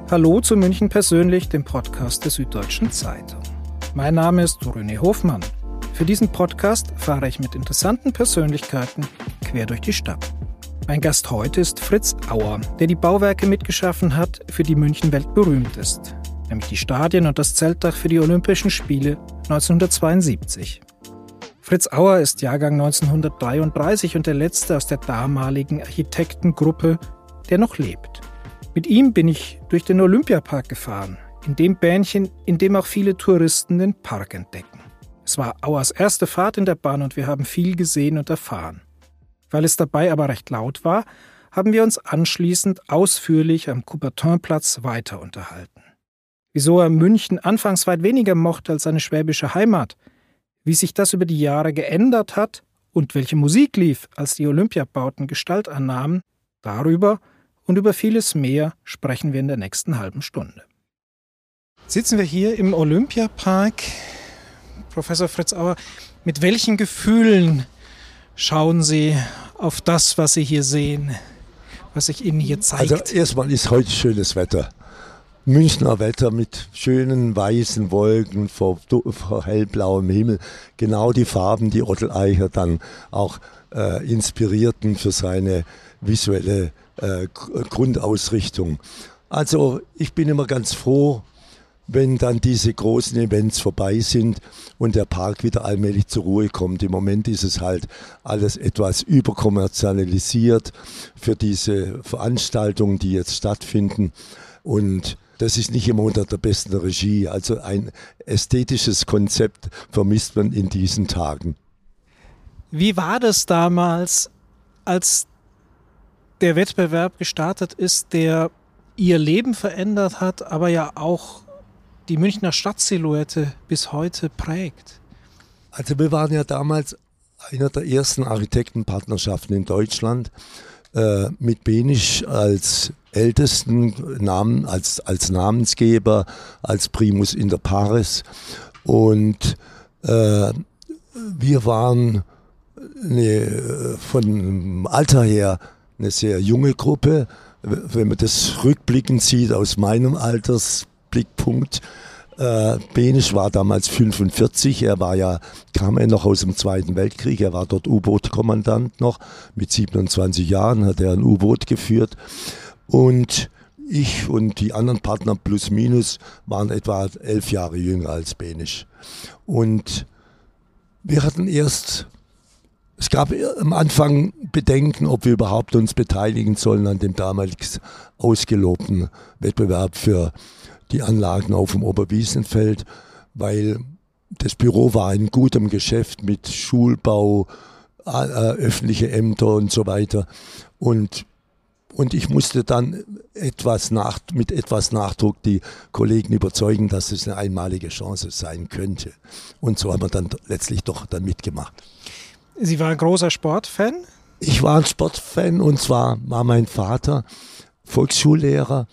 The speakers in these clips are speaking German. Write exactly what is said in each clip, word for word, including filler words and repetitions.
Hallo zu München persönlich, dem Podcast der Süddeutschen Zeitung. Mein Name ist René Hofmann. Für diesen Podcast fahre ich mit interessanten Persönlichkeiten quer durch die Stadt. Mein Gast heute ist Fritz Auer, der die Bauwerke mitgeschaffen hat, für die München weltberühmt ist, nämlich die Stadien und das Zeltdach für die Olympischen Spiele neunzehnhundertzweiundsiebzig. Fritz Auer ist Jahrgang neunzehnhundertdreiunddreißig und der letzte aus der damaligen Architektengruppe, der noch lebt. Mit ihm bin ich durch den Olympiapark gefahren, in dem Bähnchen, in dem auch viele Touristen den Park entdecken. Es war Auers erste Fahrt in der Bahn und wir haben viel gesehen und erfahren. Weil es dabei aber recht laut war, haben wir uns anschließend ausführlich am Coubertinplatz weiter unterhalten. Wieso er München anfangs weit weniger mochte als seine schwäbische Heimat, wie sich das über die Jahre geändert hat und welche Musik lief, als die Olympiabauten Gestalt annahmen, darüber und über vieles mehr sprechen wir in der nächsten halben Stunde. Sitzen wir hier im Olympiapark. Professor Fritz Auer, mit welchen Gefühlen schauen Sie auf das, was Sie hier sehen, was sich Ihnen hier zeigt? Also erstmal ist heute schönes Wetter. Münchner Wetter mit schönen weißen Wolken vor, vor hellblauem Himmel. Genau die Farben, die Otto Eicher dann auch äh, inspirierten für seine visuelle äh, Grundausrichtung. Also ich bin immer ganz froh, wenn dann diese großen Events vorbei sind und der Park wieder allmählich zur Ruhe kommt. Im Moment ist es halt alles etwas überkommerzialisiert für diese Veranstaltungen, die jetzt stattfinden. Und das ist nicht immer unter der besten Regie. Also ein ästhetisches Konzept vermisst man in diesen Tagen. Wie war das damals, als der Wettbewerb gestartet ist, der Ihr Leben verändert hat, aber ja auch die Münchner Stadtsilhouette bis heute prägt? Also wir waren ja damals einer der ersten Architektenpartnerschaften in Deutschland äh, mit Behnisch als ältesten Namen, als, als Namensgeber, als Primus inter pares. Und äh, wir waren eine, von Alter her eine sehr junge Gruppe. Wenn man das rückblickend sieht aus meinem Altersblickpunkt, äh, Behnisch war damals fünfundvierzig, er war ja, kam er noch aus dem Zweiten Weltkrieg, er war dort U-Boot-Kommandant noch, mit siebenundzwanzig Jahren hat er ein U-Boot geführt und ich und die anderen Partner plus minus waren etwa elf Jahre jünger als Behnisch. Und wir hatten erst Es gab am Anfang Bedenken, ob wir überhaupt uns beteiligen sollen an dem damals ausgelobten Wettbewerb für die Anlagen auf dem Oberwiesenfeld, weil das Büro war in gutem Geschäft mit Schulbau, äh, öffentliche Ämter und so weiter. Und, und ich musste dann etwas nach, mit etwas Nachdruck die Kollegen überzeugen, dass es eine einmalige Chance sein könnte. Und so haben wir dann letztlich doch dann mitgemacht. Sie waren ein großer Sportfan? Ich war ein Sportfan und zwar war mein Vater Volksschullehrer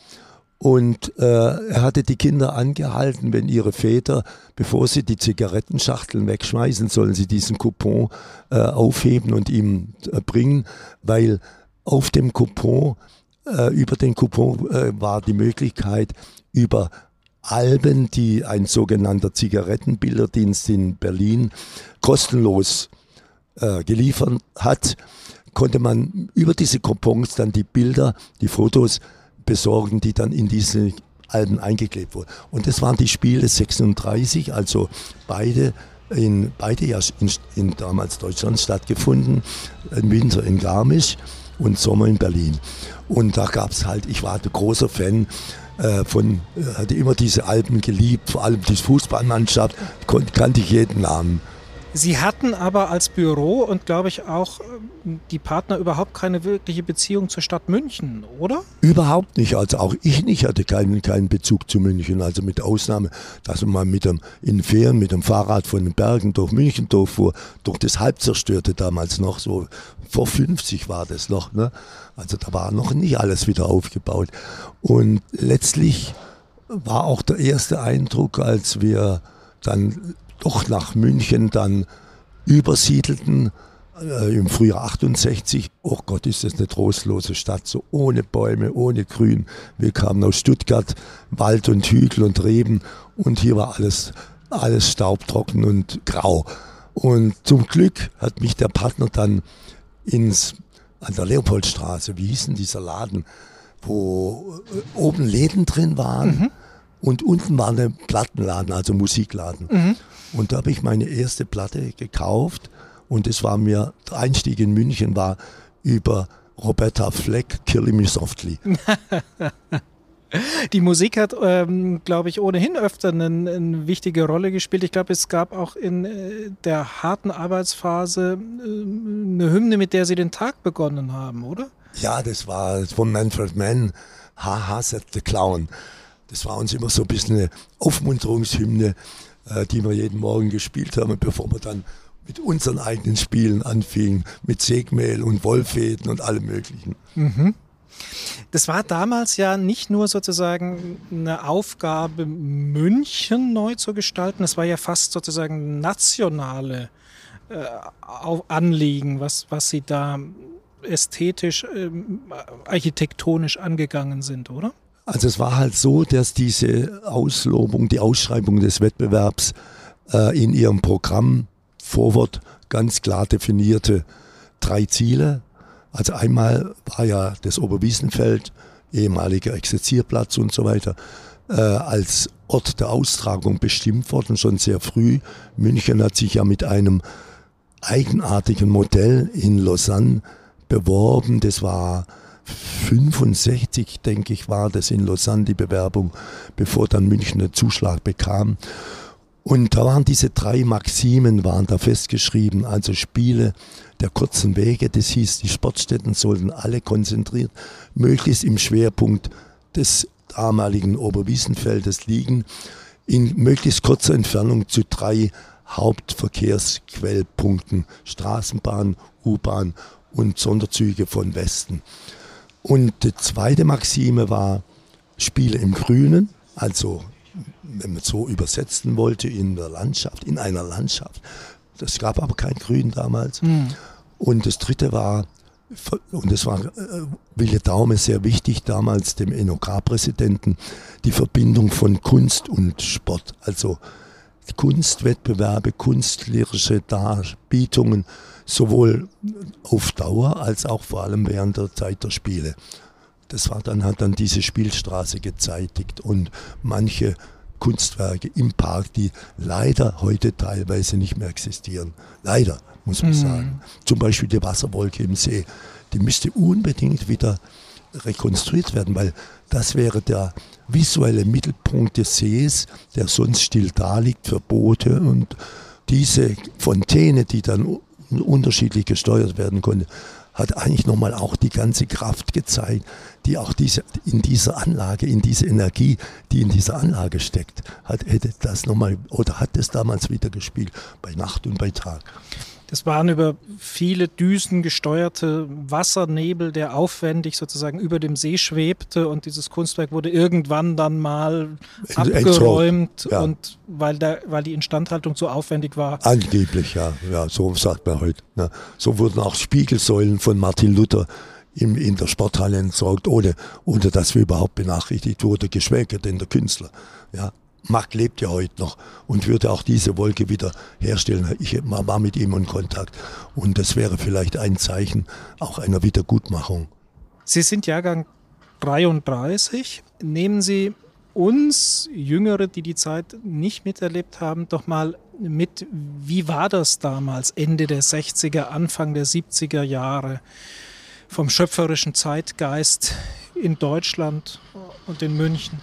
und äh, er hatte die Kinder angehalten, wenn ihre Väter, bevor sie die Zigarettenschachteln wegschmeißen, sollen sie diesen Coupon äh, aufheben und ihm äh, bringen, weil auf dem Coupon, äh, über den Coupon äh, war die Möglichkeit, über Alben, die ein sogenannter Zigarettenbilderdienst in Berlin kostenlos Äh, geliefert hat, konnte man über diese Coupons dann die Bilder, die Fotos besorgen, die dann in diese Alben eingeklebt wurden. Und das waren die Spiele sechsunddreißig, also beide in beide ja in, in damals Deutschland stattgefunden, im Winter in Garmisch und Sommer in Berlin. Und da gab es halt, ich war ein großer Fan äh, von, äh, hatte immer diese Alben geliebt, vor allem die Fußballmannschaft, kon, kannte ich jeden Namen. Sie hatten aber als Büro und glaube ich auch die Partner überhaupt keine wirkliche Beziehung zur Stadt München, oder? Überhaupt nicht. Also auch ich nicht hatte keinen, keinen Bezug zu München. Also mit Ausnahme, dass man mal mit dem, in Ferien mit dem Fahrrad von den Bergen durch München durchfuhr, durch das Halbzerstörte damals noch, so vor fünfzig war das noch. Ne? Also da war noch nicht alles wieder aufgebaut. Und letztlich war auch der erste Eindruck, als wir dann doch nach München dann übersiedelten, äh, im Frühjahr achtundsechzig. Oh Gott, ist das eine trostlose Stadt, so ohne Bäume, ohne Grün. Wir kamen aus Stuttgart, Wald und Hügel und Reben und hier war alles, alles staubtrocken und grau. Und zum Glück hat mich der Partner dann ins, an der Leopoldstraße, wie hieß denn dieser Laden, wo oben Läden drin waren mhm. und unten war ein Plattenladen, also Musikladen. Mhm. Und da habe ich meine erste Platte gekauft und es war mir, der Einstieg in München war über Roberta Fleck, Killing Me Softly. Die Musik hat, ähm, glaube ich, ohnehin öfter eine, eine wichtige Rolle gespielt. Ich glaube, es gab auch in äh, der harten Arbeitsphase äh, eine Hymne, mit der Sie den Tag begonnen haben, oder? Ja, das war von Manfred Mann, Haha, said the Clown. Das war uns immer so ein bisschen eine Aufmunterungshymne, äh, die wir jeden Morgen gespielt haben, bevor wir dann mit unseren eigenen Spielen anfingen, mit Segmehl und Wollfäden und allem Möglichen. Mhm. Das war damals ja nicht nur sozusagen eine Aufgabe, München neu zu gestalten, es war ja fast sozusagen nationale äh, Anliegen, was, was Sie da ästhetisch, äh, architektonisch angegangen sind, oder? Also es war halt so, dass diese Auslobung, die Ausschreibung des Wettbewerbs äh, in ihrem Programmvorwort ganz klar definierte drei Ziele. Also einmal war ja das Oberwiesenfeld, ehemaliger Exerzierplatz und so weiter, äh, als Ort der Austragung bestimmt worden, schon sehr früh. München hat sich ja mit einem eigenartigen Modell in Lausanne beworben. Das war fünfundsechzig, denke ich, war das in Lausanne die Bewerbung, bevor dann München einen Zuschlag bekam. Und da waren diese drei Maximen, waren da festgeschrieben, also Spiele der kurzen Wege, das hieß, die Sportstätten sollten alle konzentriert, möglichst im Schwerpunkt des damaligen Oberwiesenfeldes liegen, in möglichst kurzer Entfernung zu drei Hauptverkehrsquellpunkten, Straßenbahn, U-Bahn und Sonderzüge von Westen. Und die zweite Maxime war Spiele im Grünen, also wenn man so übersetzen wollte, in der Landschaft, in einer Landschaft. Es gab aber kein Grün damals. Mhm. Und das dritte war, und das war äh, Wille Daume sehr wichtig damals, dem N O K-Präsidenten, die Verbindung von Kunst und Sport. Also Kunstwettbewerbe, künstlerische Darbietungen, sowohl auf Dauer als auch vor allem während der Zeit der Spiele. Das war dann, hat dann diese Spielstraße gezeitigt und manche Kunstwerke im Park, die leider heute teilweise nicht mehr existieren. Leider, muss man mhm. sagen. Zum Beispiel die Wasserwolke im See, die müsste unbedingt wieder rekonstruiert werden, weil das wäre der visuelle Mittelpunkt des Sees, der sonst still da liegt für Boote, und diese Fontäne, die dann unterschiedlich gesteuert werden konnte, hat eigentlich nochmal auch die ganze Kraft gezeigt, die auch diese, in dieser Anlage, in diese Energie, die in dieser Anlage steckt, hat, hätte das nochmal, oder hat es damals wieder gespielt, bei Nacht und bei Tag. Das waren über viele Düsen gesteuerte Wassernebel, der aufwendig sozusagen über dem See schwebte, und dieses Kunstwerk wurde irgendwann dann mal abgeräumt, ja. Und weil, der, weil die Instandhaltung so aufwendig war. Angeblich, ja, ja, so sagt man heute. Ne. So wurden auch Spiegelsäulen von Martin Luther im, in der Sporthalle entsorgt, ohne, ohne dass wir überhaupt benachrichtigt wurden, geschweige denn der Künstler. Ja. Mack lebt ja heute noch und würde auch diese Wolke wieder herstellen. Ich war mit ihm in Kontakt und das wäre vielleicht ein Zeichen auch einer Wiedergutmachung. Sie sind Jahrgang dreiunddreißig. Nehmen Sie uns Jüngere, die die Zeit nicht miterlebt haben, doch mal mit, wie war das damals, Ende der sechziger, Anfang der siebziger Jahre, vom schöpferischen Zeitgeist in Deutschland und in München?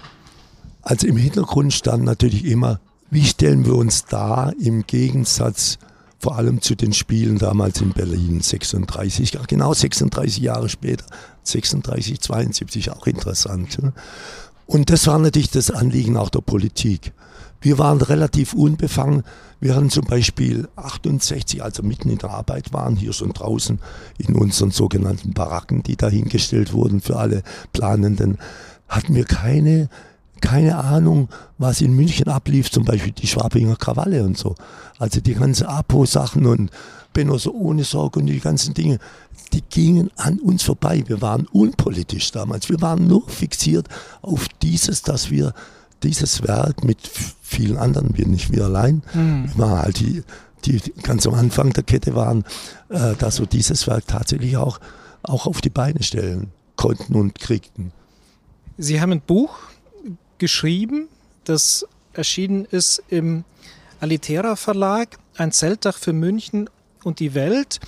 Also im Hintergrund stand natürlich immer, wie stellen wir uns da im Gegensatz vor allem zu den Spielen damals in Berlin, sechsunddreißig, genau sechsunddreißig Jahre später, sechsunddreißig, zweiundsiebzig, auch interessant. Und das war natürlich das Anliegen auch der Politik. Wir waren relativ unbefangen. Wir hatten zum Beispiel achtundsechzig, also mitten in der Arbeit waren, hier schon draußen in unseren sogenannten Baracken, die dahingestellt wurden für alle Planenden, hatten wir keine keine Ahnung, was in München ablief, zum Beispiel die Schwabinger Krawalle und so. Also die ganzen Apo-Sachen und Benno so ohne Sorge und die ganzen Dinge, die gingen an uns vorbei. Wir waren unpolitisch damals. Wir waren nur fixiert auf dieses, dass wir dieses Werk mit vielen anderen, wir nicht wir allein, mhm. wir waren halt die, die ganz am Anfang der Kette waren, äh, dass wir dieses Werk tatsächlich auch, auch auf die Beine stellen konnten und kriegten. Sie haben ein Buch geschrieben, das erschienen ist im Alitera Verlag, ein Zeltdach für München und die Welt.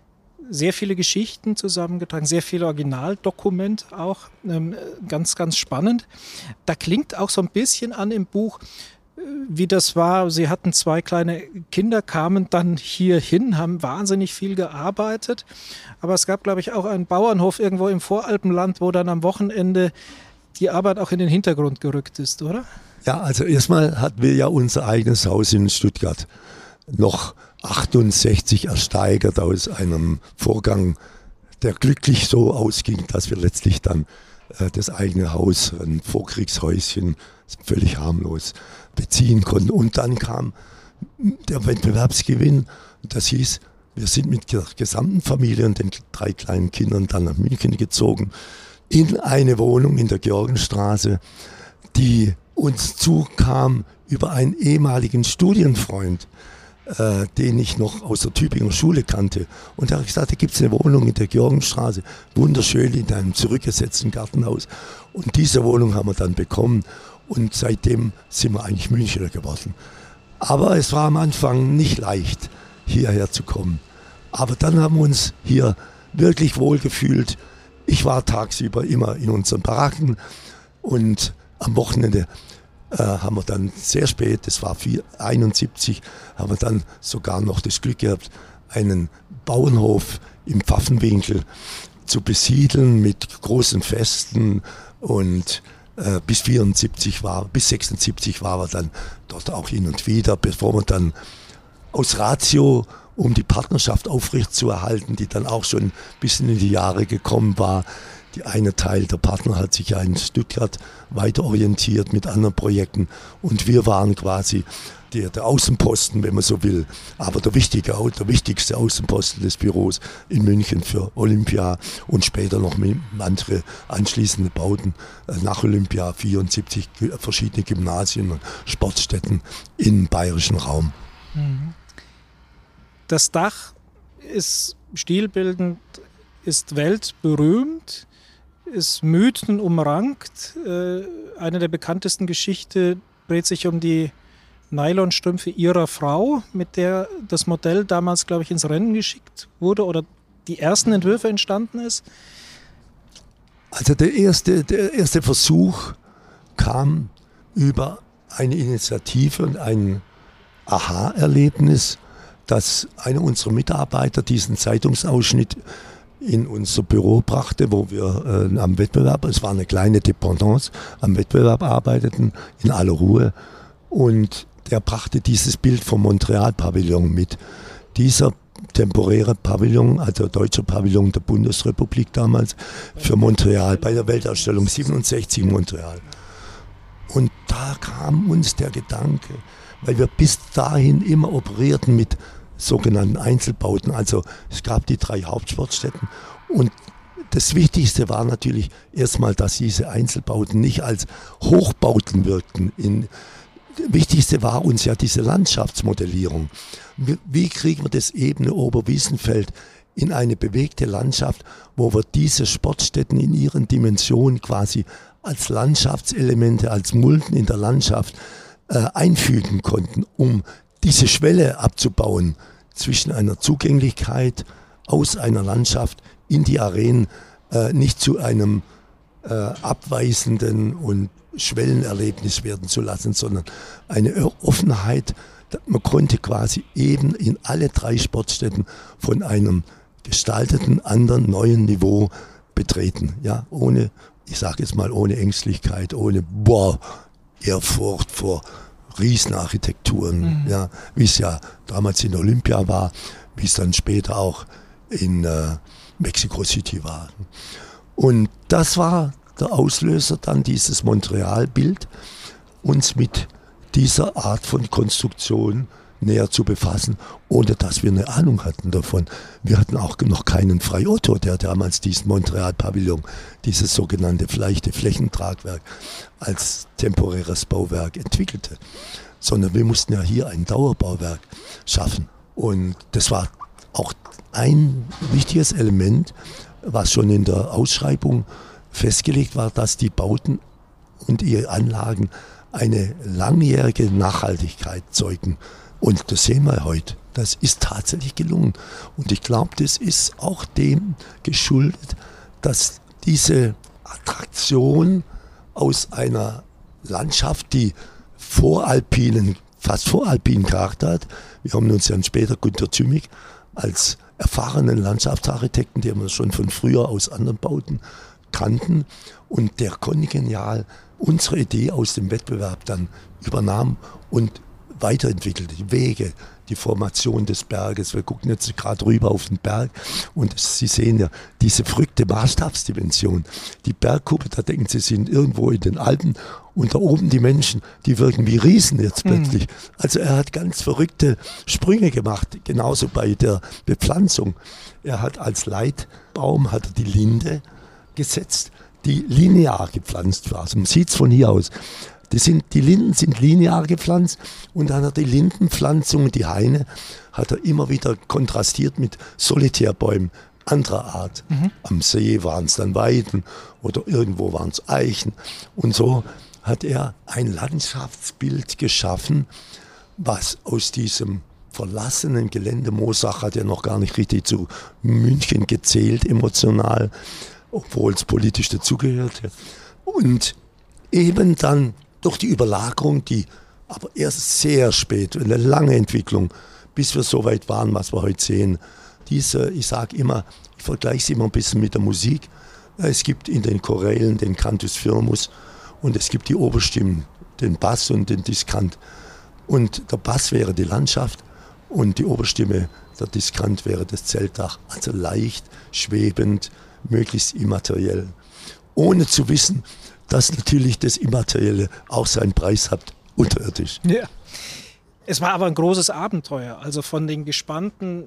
Sehr viele Geschichten zusammengetragen, sehr viele Originaldokumente auch, ähm, ganz, ganz spannend. Da klingt auch so ein bisschen an im Buch, wie das war. Sie hatten zwei kleine Kinder, kamen dann hier hin, haben wahnsinnig viel gearbeitet. Aber es gab, glaube ich, auch einen Bauernhof irgendwo im Voralpenland, wo dann am Wochenende die Arbeit auch in den Hintergrund gerückt ist, oder? Ja, also erstmal hatten wir ja unser eigenes Haus in Stuttgart noch achtundsechzig ersteigert aus einem Vorgang, der glücklich so ausging, dass wir letztlich dann äh, das eigene Haus, ein Vorkriegshäuschen, völlig harmlos beziehen konnten. Und dann kam der Wettbewerbsgewinn. Das hieß, wir sind mit der gesamten Familie und den drei kleinen Kindern dann nach München gezogen, in eine Wohnung in der Georgenstraße, die uns zukam über einen ehemaligen Studienfreund, äh, den ich noch aus der Tübinger Schule kannte. Und er hat gesagt, da gibt es eine Wohnung in der Georgenstraße, wunderschön in einem zurückgesetzten Gartenhaus. Und diese Wohnung haben wir dann bekommen und seitdem sind wir eigentlich Münchner geworden. Aber es war am Anfang nicht leicht, hierher zu kommen. Aber dann haben wir uns hier wirklich wohl gefühlt. Ich war tagsüber immer in unseren Baracken und am Wochenende äh, haben wir dann sehr spät, das war einundsiebzig, haben wir dann sogar noch das Glück gehabt, einen Bauernhof im Pfaffenwinkel zu besiedeln mit großen Festen und äh, bis vierundsiebzig war, bis sechsundsiebzig waren wir dann dort auch hin und wieder, bevor wir dann aus Ratio, um die Partnerschaft aufrechtzuerhalten, die dann auch schon ein bisschen in die Jahre gekommen war. Die eine Teil der Partner hat sich ja in Stuttgart weiter orientiert mit anderen Projekten und wir waren quasi der, der Außenposten, wenn man so will, aber der wichtige, der wichtigste Außenposten des Büros in München für Olympia und später noch andere anschließende Bauten nach Olympia, vierundsiebzig verschiedene Gymnasien und Sportstätten im bayerischen Raum. Das Dach ist stilbildend, ist weltberühmt, ist mythenumrankt. Äh, eine der bekanntesten Geschichten dreht sich um die Nylonstrümpfe ihrer Frau, mit der das Modell damals, glaube ich, ins Rennen geschickt wurde oder die ersten Entwürfe entstanden ist. Also der erste, der erste Versuch kam über eine Initiative und ein Aha-Erlebnis, dass einer unserer Mitarbeiter diesen Zeitungsausschnitt in unser Büro brachte, wo wir äh, am Wettbewerb, es war eine kleine Dependance, am Wettbewerb arbeiteten, in aller Ruhe. Und der brachte dieses Bild vom Montreal-Pavillon mit. Dieser temporäre Pavillon, also deutscher Pavillon der Bundesrepublik damals, für Montreal, bei der Weltausstellung siebenundsechzig in Montreal. Und da kam uns der Gedanke, weil wir bis dahin immer operierten mit sogenannten Einzelbauten. Also es gab die drei Hauptsportstätten und das Wichtigste war natürlich erstmal, dass diese Einzelbauten nicht als Hochbauten wirkten. In, das Wichtigste war uns ja diese Landschaftsmodellierung. Wie, wie kriegen wir das ebene Oberwiesenfeld in eine bewegte Landschaft, wo wir diese Sportstätten in ihren Dimensionen quasi als Landschaftselemente, als Mulden in der Landschaft äh, einfügen konnten, um diese Schwelle abzubauen zwischen einer Zugänglichkeit aus einer Landschaft in die Arenen, äh, nicht zu einem äh, abweisenden und Schwellenerlebnis werden zu lassen, sondern eine Offenheit. Man konnte quasi eben in alle drei Sportstätten von einem gestalteten, anderen, neuen Niveau betreten. Ja, ohne, ich sage jetzt mal, ohne Ängstlichkeit, ohne boah, Ehrfurcht vor Riesenarchitekturen, mhm. ja, wie es ja damals in Olympia war, wie es dann später auch in äh, Mexico City war. Und das war der Auslöser dann dieses Montreal-Bild, uns mit dieser Art von Konstruktion näher zu befassen, ohne dass wir eine Ahnung hatten davon. Wir hatten auch noch keinen Frei Otto, der damals diesen Montreal-Pavillon, dieses sogenannte leichte Flächentragwerk als temporäres Bauwerk entwickelte, sondern wir mussten ja hier ein Dauerbauwerk schaffen. Und das war auch ein wichtiges Element, was schon in der Ausschreibung festgelegt war, dass die Bauten und ihre Anlagen eine langjährige Nachhaltigkeit zeugen. Und das sehen wir heute. Das ist tatsächlich gelungen. Und ich glaube, das ist auch dem geschuldet, dass diese Attraktion aus einer Landschaft, die voralpinen, fast voralpinen Charakter hat. Wir haben uns ja später Günter Zümig als erfahrenen Landschaftsarchitekten, den wir schon von früher aus anderen Bauten kannten. Und der kongenial unsere Idee aus dem Wettbewerb dann übernahm und weiterentwickelte. Die Wege, die Formation des Berges. Wir gucken jetzt gerade rüber auf den Berg und Sie sehen ja diese verrückte Maßstabsdimension. Die Bergkuppe, da denken Sie, sind irgendwo in den Alpen und da oben die Menschen, die wirken wie Riesen jetzt plötzlich. Mhm. Also er hat ganz verrückte Sprünge gemacht, genauso bei der Bepflanzung. Er hat als Leitbaum hat er die Linde gesetzt, die linear gepflanzt war. Also man sieht es von hier aus. Die, sind, die Linden sind linear gepflanzt und dann hat die Lindenpflanzung, die Haine, hat er immer wieder kontrastiert mit Solitärbäumen anderer Art. Mhm. Am See waren es dann Weiden oder irgendwo waren es Eichen. Und so hat er ein Landschaftsbild geschaffen, was aus diesem verlassenen Gelände, Moosach hat ja noch gar nicht richtig zu München gezählt, emotional, obwohl es politisch dazugehört. Und eben dann durch die Überlagerung, die aber erst sehr spät, eine lange Entwicklung, bis wir so weit waren, was wir heute sehen. Diese, ich sage immer, ich vergleiche es immer ein bisschen mit der Musik. Es gibt in den Chorälen den Cantus firmus und es gibt die Oberstimmen, den Bass und den Diskant. Und der Bass wäre die Landschaft und die Oberstimme, der Diskant wäre das Zeltdach. Also leicht, schwebend, möglichst immateriell. Ohne zu wissen, dass natürlich das Immaterielle auch seinen Preis hat, unterirdisch. Ja. Es war aber ein großes Abenteuer, also von den gespannten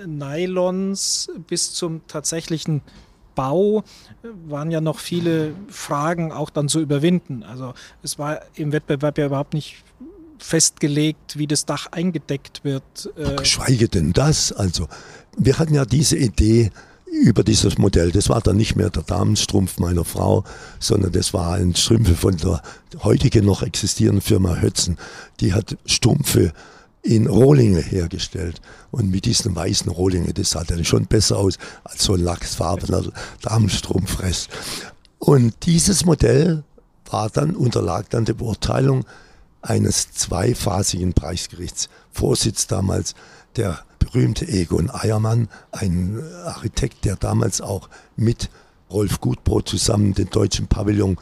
Nylons bis zum tatsächlichen Bau waren ja noch viele Fragen auch dann zu überwinden. Also es war im Wettbewerb ja überhaupt nicht festgelegt, wie das Dach eingedeckt wird. Geschweige denn das. Also wir hatten ja diese Idee über dieses Modell. Das war dann nicht mehr der Damenstrumpf meiner Frau, sondern das war ein Strümpfe von der heutigen noch existierenden Firma Hötzen. Die hat Strümpfe in Rohlinge hergestellt. Und mit diesen weißen Rohlinge, das sah dann schon besser aus als so ein lachsfarbener Damenstrumpfrest. Und dieses Modell war dann, unterlag dann der Beurteilung eines zweiphasigen Preisgerichts. Vorsitz damals der berühmte Egon Eiermann, ein Architekt, der damals auch mit Rolf Gutbrot zusammen den deutschen Pavillon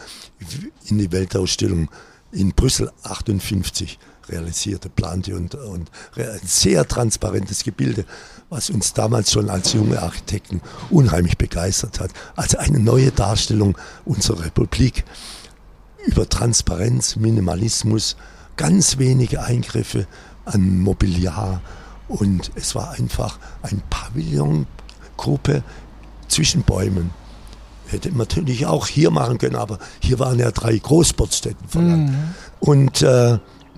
in die Weltausstellung in Brüssel achtundfünfzig realisierte, plante und, und ein sehr transparentes Gebilde, was uns damals schon als junge Architekten unheimlich begeistert hat. Also eine neue Darstellung unserer Republik über Transparenz, Minimalismus, ganz wenige Eingriffe an Mobiliar. Und es war einfach ein Pavillongruppe zwischen Bäumen. Hätte man natürlich auch hier machen können, aber hier waren ja drei Großsportstätten verlangt. Mhm. Und äh,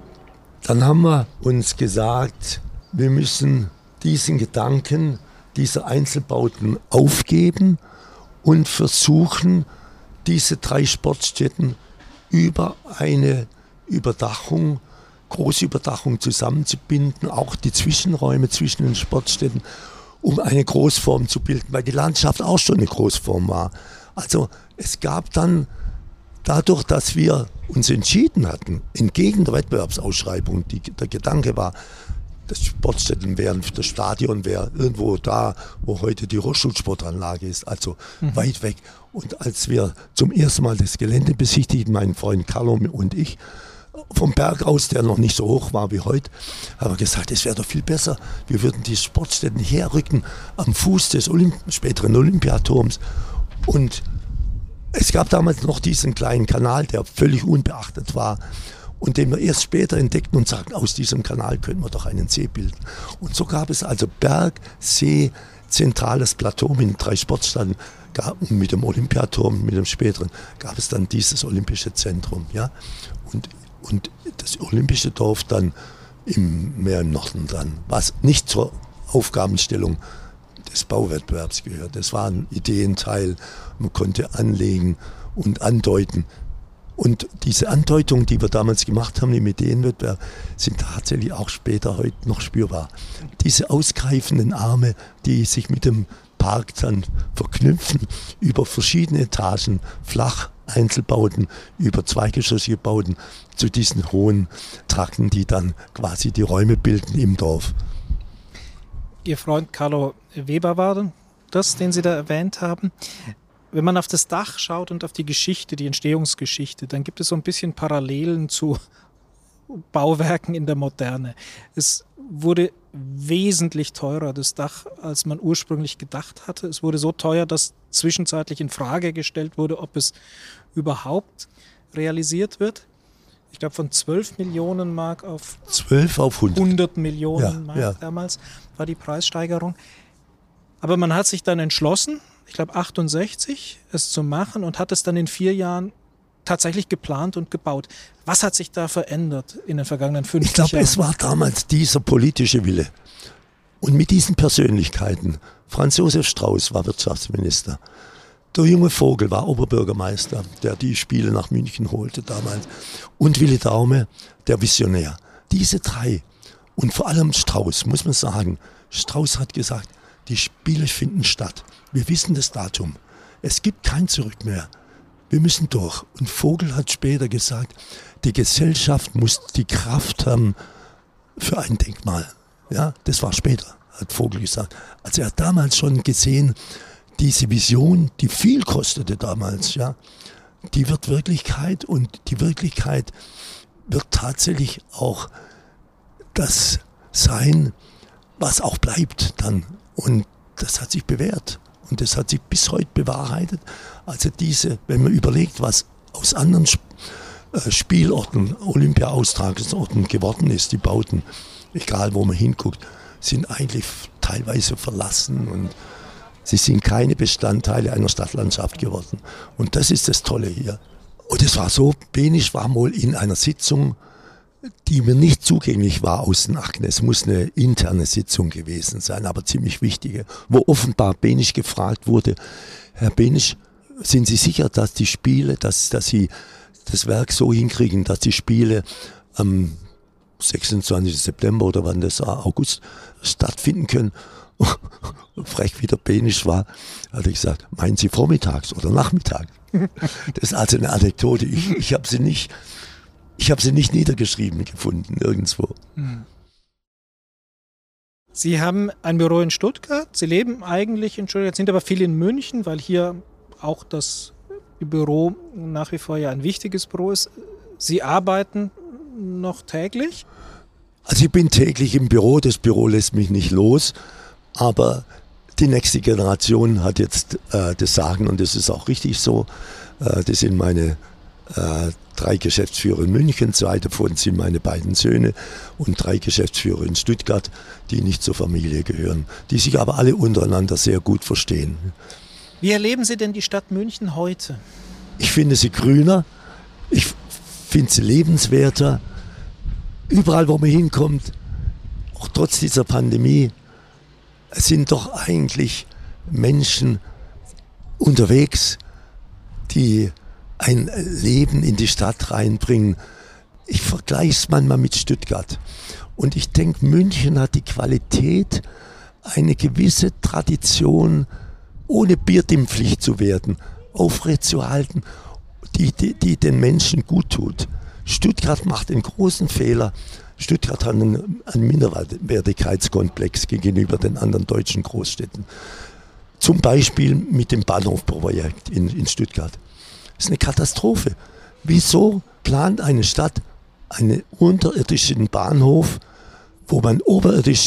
dann haben wir uns gesagt, wir müssen diesen Gedanken dieser Einzelbauten aufgeben und versuchen, diese drei Sportstätten über eine Überdachung, große Überdachung zusammenzubinden, auch die Zwischenräume zwischen den Sportstätten, um eine Großform zu bilden, weil die Landschaft auch schon eine Großform war. Also es gab dann, dadurch, dass wir uns entschieden hatten, entgegen der Wettbewerbsausschreibung, die, der Gedanke war, das Sportstätten wären, das Stadion wäre irgendwo da, wo heute die Rollstuhlsportanlage ist, also mhm. weit weg. Und als wir zum ersten Mal das Gelände besichtigten, mein Freund Carlo und ich, vom Berg aus, der noch nicht so hoch war wie heute, haben wir gesagt, es wäre doch viel besser. Wir würden die Sportstätten herrücken am Fuß des Olymp- späteren Olympiaturms. Und Es gab damals noch diesen kleinen Kanal, der völlig unbeachtet war und den wir erst später entdeckten und sagten, aus diesem Kanal können wir doch einen See bilden. Und so gab es also Berg, See, zentrales Plateau mit drei Sportstätten, und mit dem Olympiaturm, mit dem späteren, gab es dann dieses olympische Zentrum. Ja? Und, und das olympische Dorf dann im, mehr im Norden dran, was nicht zur Aufgabenstellung des Bauwettbewerbs gehört. Das war ein Ideenteil, man konnte anlegen und andeuten. Und diese Andeutungen, die wir damals gemacht haben im Ideenwettbewerb, sind tatsächlich auch später heute noch spürbar. Diese ausgreifenden Arme, die sich mit dem Park dann verknüpfen, über verschiedene Etagen, flach Einzelbauten, über zweigeschossige Bauten, zu diesen hohen Trakten, die dann quasi die Räume bilden im Dorf. Ihr Freund Carlo Weber war das, den Sie da erwähnt haben. Wenn man auf das Dach schaut und auf die Geschichte, die Entstehungsgeschichte, dann gibt es so ein bisschen Parallelen zu Bauwerken in der Moderne. Es wurde wesentlich teurer, das Dach, als man ursprünglich gedacht hatte. Es wurde so teuer, dass zwischenzeitlich in Frage gestellt wurde, ob es überhaupt realisiert wird. Ich glaube, von zwölf Millionen Mark auf zwölf auf hundert. hundert Millionen ja, Mark ja. damals war die Preissteigerung. Aber man hat sich dann entschlossen, ich glaube achtundsechzig, es zu machen und hat es dann in vier Jahren tatsächlich geplant und gebaut. Was hat sich da verändert in den vergangenen fünfzig Jahren? Ich glaube, es war damals dieser politische Wille. Und mit diesen Persönlichkeiten, Franz Josef Strauß war Wirtschaftsminister, der junge Vogel war Oberbürgermeister, der die Spiele nach München holte damals, und Willi Daume, der Visionär. Diese drei und vor allem Strauß, muss man sagen, Strauß hat gesagt, die Spiele finden statt. Wir wissen das Datum. Es gibt kein Zurück mehr. Wir müssen durch. Und Vogel hat später gesagt, die Gesellschaft muss die Kraft haben für ein Denkmal. Ja, das war später, hat Vogel gesagt. Also er hat damals schon gesehen, diese Vision, die viel kostete damals, ja, die wird Wirklichkeit und die Wirklichkeit wird tatsächlich auch das sein, was auch bleibt dann. Und das hat sich bewährt. Und das hat sich bis heute bewahrheitet. Also diese, wenn man überlegt, was aus anderen Sp- äh, Spielorten, Olympia-Austragungsorten geworden ist, die Bauten, egal wo man hinguckt, sind eigentlich teilweise verlassen und sie sind keine Bestandteile einer Stadtlandschaft geworden. Und das ist das Tolle hier. Und es war so, Behnisch war mal in einer Sitzung, die mir nicht zugänglich war aus den Akten. Es muss eine interne Sitzung gewesen sein, aber ziemlich wichtige, wo offenbar Behnisch gefragt wurde, Herr Behnisch, sind Sie sicher, dass die Spiele, dass, dass Sie das Werk so hinkriegen, dass die Spiele am sechsundzwanzigsten September oder wann das war, August stattfinden können? Frech wie der Behnisch war, hat er gesagt, meinen Sie vormittags oder nachmittags? Das ist also eine Anekdote. Ich, ich habe sie nicht Ich habe sie nicht niedergeschrieben gefunden, irgendwo. Sie haben ein Büro in Stuttgart, Sie leben eigentlich in Stuttgart, sind aber viel in München, weil hier auch das Büro nach wie vor ja ein wichtiges Büro ist. Sie arbeiten noch täglich? Also ich bin täglich im Büro, das Büro lässt mich nicht los, aber die nächste Generation hat jetzt äh, das Sagen und das ist auch richtig so. Äh, das sind meine äh, drei Geschäftsführer in München, zwei davon sind meine beiden Söhne und drei Geschäftsführer in Stuttgart, die nicht zur Familie gehören, die sich aber alle untereinander sehr gut verstehen. Wie erleben Sie denn die Stadt München heute? Ich finde sie grüner, ich finde sie lebenswerter. Überall, wo man hinkommt, auch trotz dieser Pandemie, sind doch eigentlich Menschen unterwegs, die ein Leben in die Stadt reinbringen. Ich vergleiche es manchmal mit Stuttgart. Und ich denke, München hat die Qualität, eine gewisse Tradition, ohne Bierdimpflich zu werden, aufrechtzuerhalten, die, die, die den Menschen gut tut. Stuttgart macht einen großen Fehler. Stuttgart hat einen, einen Minderwertigkeitskomplex gegenüber den anderen deutschen Großstädten. Zum Beispiel mit dem Bahnhofprojekt in, in Stuttgart. Das ist eine Katastrophe. Wieso plant eine Stadt einen unterirdischen Bahnhof, wo man oberirdisch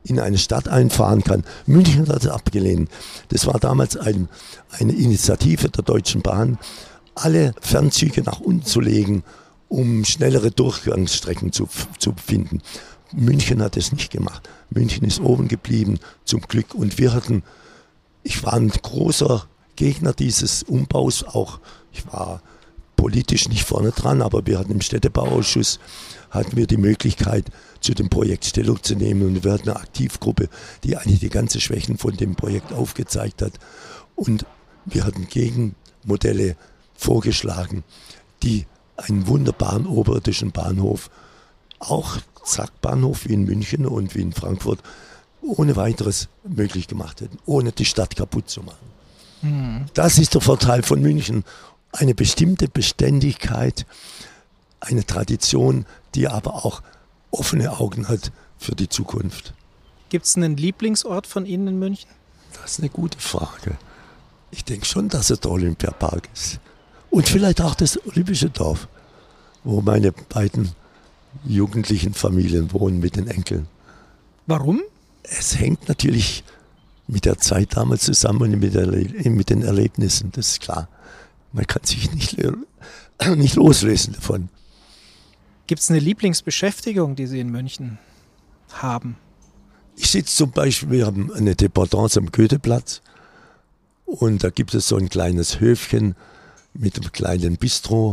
in eine Stadt einfahren kann. München hat das abgelehnt. Das war damals ein, eine Initiative der Deutschen Bahn, alle Fernzüge nach unten zu legen, um schnellere Durchgangsstrecken zu, zu finden. München hat es nicht gemacht. München ist oben geblieben, zum Glück. Und wir hatten, ich war ein großer Gegner dieses Umbaus, auch ich war politisch nicht vorne dran, aber wir hatten im Städtebauausschuss hatten wir die Möglichkeit, zu dem Projekt Stellung zu nehmen. Und wir hatten eine Aktivgruppe, die eigentlich die ganzen Schwächen von dem Projekt aufgezeigt hat. Und wir hatten Gegenmodelle vorgeschlagen, die einen wunderbaren oberirdischen Bahnhof, auch Zackbahnhof wie in München und wie in Frankfurt, ohne weiteres möglich gemacht hätten, ohne die Stadt kaputt zu machen. Mhm. Das ist der Vorteil von München. Eine bestimmte Beständigkeit, eine Tradition, die aber auch offene Augen hat für die Zukunft. Gibt es einen Lieblingsort von Ihnen in München? Das ist eine gute Frage. Ich denke schon, dass es der Olympiapark ist. Und vielleicht auch das Olympische Dorf, wo meine beiden jugendlichen Familien wohnen mit den Enkeln. Warum? Es hängt natürlich mit der Zeit damals zusammen und mit, der, mit den Erlebnissen, das ist klar. Man kann sich nicht, nicht loslösen davon. Gibt es eine Lieblingsbeschäftigung, die Sie in München haben? Ich sitze zum Beispiel, wir haben eine Dependance am Goetheplatz und da gibt es so ein kleines Höfchen mit einem kleinen Bistro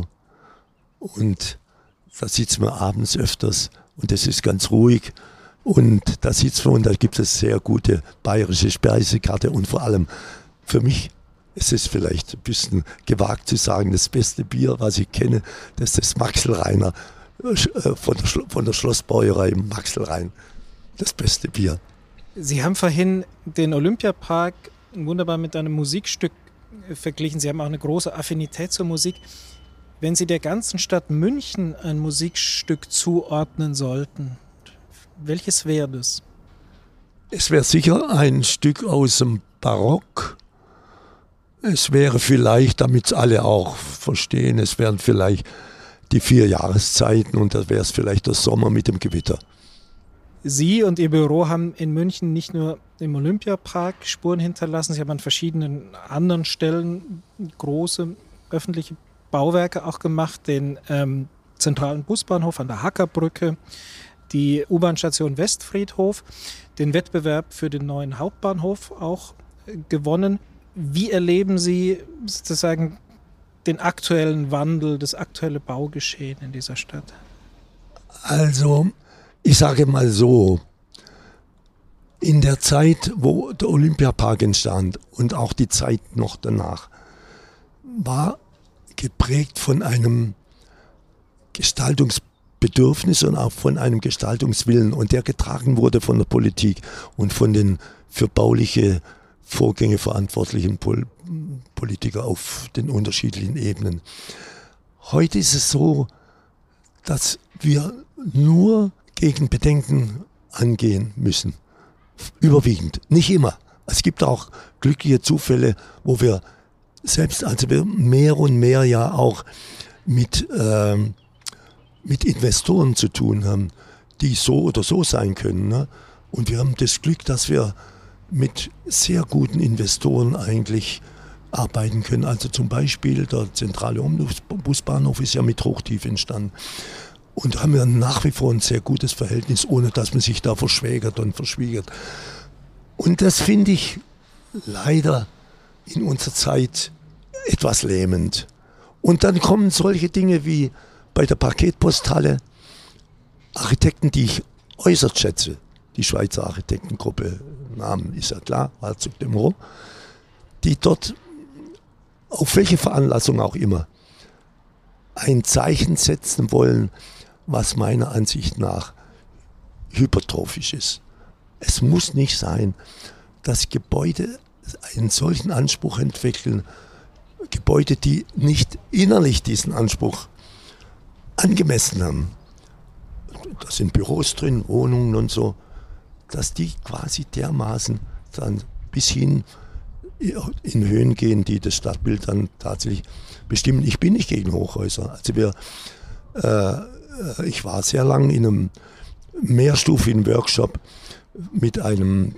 und da sitzen wir abends öfters und das ist ganz ruhig und da sitzen wir und da gibt es sehr gute bayerische Speisekarte und vor allem für mich, es ist vielleicht ein bisschen gewagt zu sagen, das beste Bier, was ich kenne, das ist das Maxelreiner von der, von der Schlossbrauerei Maxelrein. Das beste Bier. Sie haben vorhin den Olympiapark wunderbar mit einem Musikstück verglichen. Sie haben auch eine große Affinität zur Musik. Wenn Sie der ganzen Stadt München ein Musikstück zuordnen sollten, welches wäre das? Es wäre sicher ein Stück aus dem Barock. Es wäre vielleicht, damit es alle auch verstehen, es wären vielleicht die vier Jahreszeiten und da wäre es vielleicht der Sommer mit dem Gewitter. Sie und Ihr Büro haben in München nicht nur im Olympiapark Spuren hinterlassen, Sie haben an verschiedenen anderen Stellen große öffentliche Bauwerke auch gemacht, den ähm, zentralen Busbahnhof an der Hackerbrücke, die U-Bahn-Station Westfriedhof, den Wettbewerb für den neuen Hauptbahnhof auch äh, gewonnen. Wie erleben Sie sozusagen den aktuellen Wandel, das aktuelle Baugeschehen in dieser Stadt? Also, ich sage mal so, in der Zeit, wo der Olympiapark entstand und auch die Zeit noch danach, war geprägt von einem Gestaltungsbedürfnis und auch von einem Gestaltungswillen und der getragen wurde von der Politik und von den für bauliche Vorgänge verantwortlichen Pol- Politiker auf den unterschiedlichen Ebenen. Heute ist es so, dass wir nur gegen Bedenken angehen müssen. Überwiegend, nicht immer. Es gibt auch glückliche Zufälle, wo wir selbst, also wir mehr und mehr ja auch mit, ähm, mit Investoren zu tun haben, die so oder so sein können. Ne? Und wir haben das Glück, dass wir mit sehr guten Investoren eigentlich arbeiten können. Also zum Beispiel der zentrale Omnibusbahnhof ist ja mit Hochtief entstanden. Und da haben wir nach wie vor ein sehr gutes Verhältnis, ohne dass man sich da verschwägert und verschwiegert. Und das finde ich leider in unserer Zeit etwas lähmend. Und dann kommen solche Dinge wie bei der Paketposthalle, Architekten, die ich äußerst schätze, die Schweizer Architektengruppe, Namen ist ja klar, Herzog de Meuron, die dort, auf welche Veranlassung auch immer, ein Zeichen setzen wollen, was meiner Ansicht nach hypertrophisch ist. Es muss nicht sein, dass Gebäude einen solchen Anspruch entwickeln, Gebäude, die nicht innerlich diesen Anspruch angemessen haben. Da sind Büros drin, Wohnungen und so, dass die quasi dermaßen dann bis hin in Höhen gehen, die das Stadtbild dann tatsächlich bestimmen. Ich bin nicht gegen Hochhäuser. Also wir, äh, ich war sehr lang in einem mehrstufigen Workshop, mit einem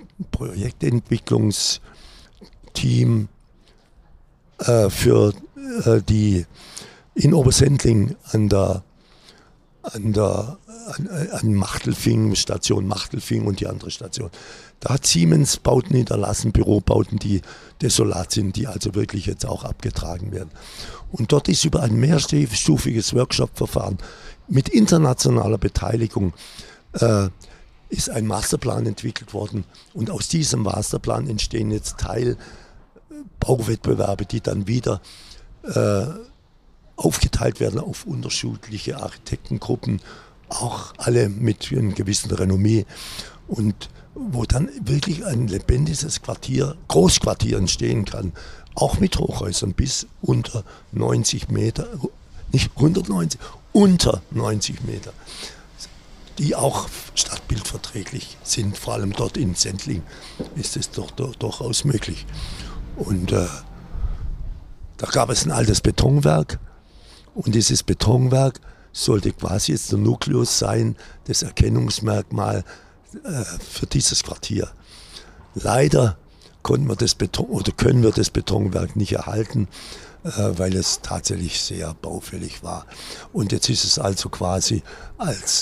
Projektentwicklungsteam äh, für äh, die in Obersendling an der an der an, an Machtelfing, Station Machtelfing und die andere Station. Da hat Siemens Bauten hinterlassen, Bürobauten, die desolat sind, die also wirklich jetzt auch abgetragen werden. Und dort ist über ein mehrstufiges Workshop-Verfahren mit internationaler Beteiligung äh, ist ein Masterplan entwickelt worden. Und aus diesem Masterplan entstehen jetzt Teilbauwettbewerbe, die dann wieder äh, aufgeteilt werden auf unterschiedliche Architektengruppen, auch alle mit einem gewissen Renommee und wo dann wirklich ein lebendiges Quartier, Großquartier entstehen kann, auch mit Hochhäusern bis unter neunzig Meter, nicht hundertneunzig, unter neunzig Meter, die auch stadtbildverträglich sind, vor allem dort in Sendling ist es doch, doch durchaus möglich. Und äh, da gab es ein altes Betonwerk und dieses Betonwerk sollte quasi jetzt der Nukleus sein, das Erkennungsmerkmal äh, für dieses Quartier. Leider konnten wir das Beton, oder können wir das Betonwerk nicht erhalten, äh, weil es tatsächlich sehr baufällig war. Und jetzt ist es also quasi als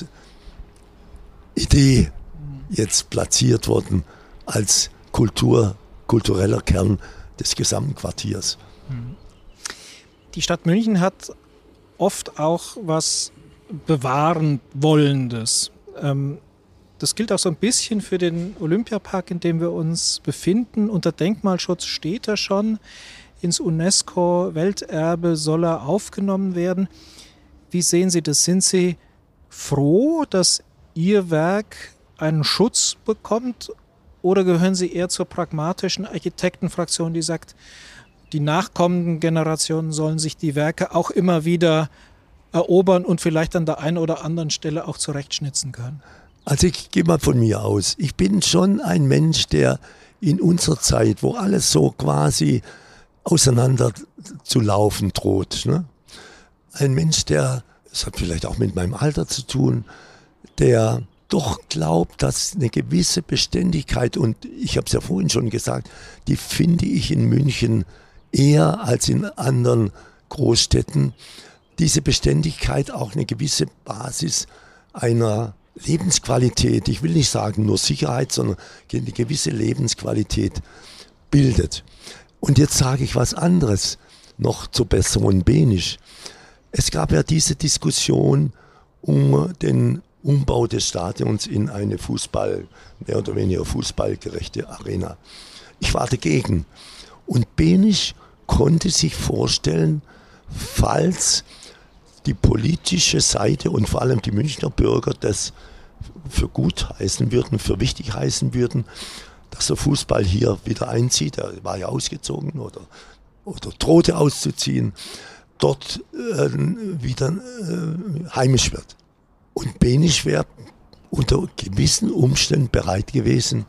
Idee jetzt platziert worden, als Kultur, kultureller Kern des gesamten Quartiers. Die Stadt München hat oft auch was bewahren Wollendes. Ähm, das gilt auch so ein bisschen für den Olympiapark, in dem wir uns befinden. Unter Denkmalschutz steht er schon. Ins UNESCO-Welterbe soll er aufgenommen werden. Wie sehen Sie das? Sind Sie froh, dass Ihr Werk einen Schutz bekommt? Oder gehören Sie eher zur pragmatischen Architektenfraktion, die sagt, die nachkommenden Generationen sollen sich die Werke auch immer wieder erobern und vielleicht an der einen oder anderen Stelle auch zurechtschnitzen können? Also ich gehe mal von mir aus. Ich bin schon ein Mensch, der in unserer Zeit, wo alles so quasi auseinander zu laufen droht, ne? Ein Mensch, der, das hat vielleicht auch mit meinem Alter zu tun, der doch glaubt, dass eine gewisse Beständigkeit, und ich habe es ja vorhin schon gesagt, die finde ich in München eher als in anderen Großstädten, diese Beständigkeit auch eine gewisse Basis einer Lebensqualität, ich will nicht sagen nur Sicherheit, sondern eine gewisse Lebensqualität bildet. Und jetzt sage ich was anderes noch zur Person Behnisch. Es gab ja diese Diskussion um den Umbau des Stadions in eine Fußball, mehr oder weniger fußballgerechte Arena. Ich war dagegen. Und Behnisch konnte sich vorstellen, falls die politische Seite und vor allem die Münchner Bürger das für gut heißen würden, für wichtig heißen würden, dass der Fußball hier wieder einzieht. Er war ja ausgezogen oder, oder drohte auszuziehen, dort äh, wieder äh, heimisch wird. Und Behnisch wäre unter gewissen Umständen bereit gewesen,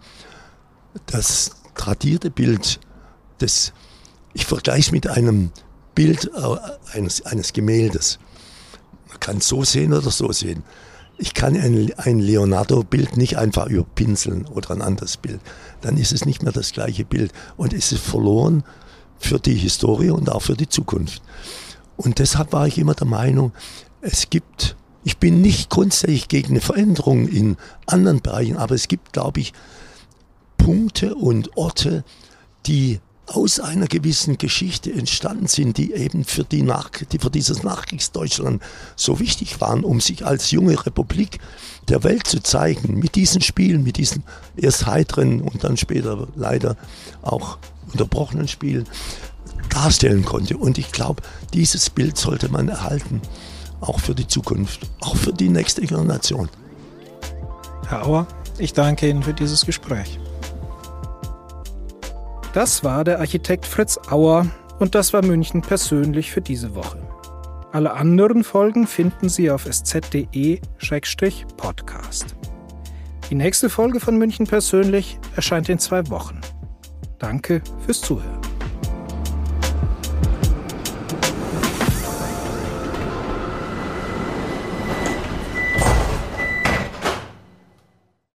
das tradierte Bild, das, ich vergleiche es mit einem Bild eines, eines Gemäldes. Man kann es so sehen oder so sehen. Ich kann ein, ein Leonardo-Bild nicht einfach überpinseln oder ein anderes Bild. Dann ist es nicht mehr das gleiche Bild und es ist verloren für die Historie und auch für die Zukunft. Und deshalb war ich immer der Meinung, es gibt, ich bin nicht grundsätzlich gegen eine Veränderung in anderen Bereichen, aber es gibt, glaube ich, Punkte und Orte, die aus einer gewissen Geschichte entstanden sind, die eben für, die Nach- die für dieses Nachkriegsdeutschland so wichtig waren, um sich als junge Republik der Welt zu zeigen, mit diesen Spielen, mit diesen erst heiteren und dann später leider auch unterbrochenen Spielen darstellen konnte. Und ich glaube, dieses Bild sollte man erhalten, auch für die Zukunft, auch für die nächste Generation. Herr Auer, ich danke Ihnen für dieses Gespräch. Das war der Architekt Fritz Auer und das war München persönlich für diese Woche. Alle anderen Folgen finden Sie auf s z punkt d e slash podcast. Die nächste Folge von München persönlich erscheint in zwei Wochen. Danke fürs Zuhören.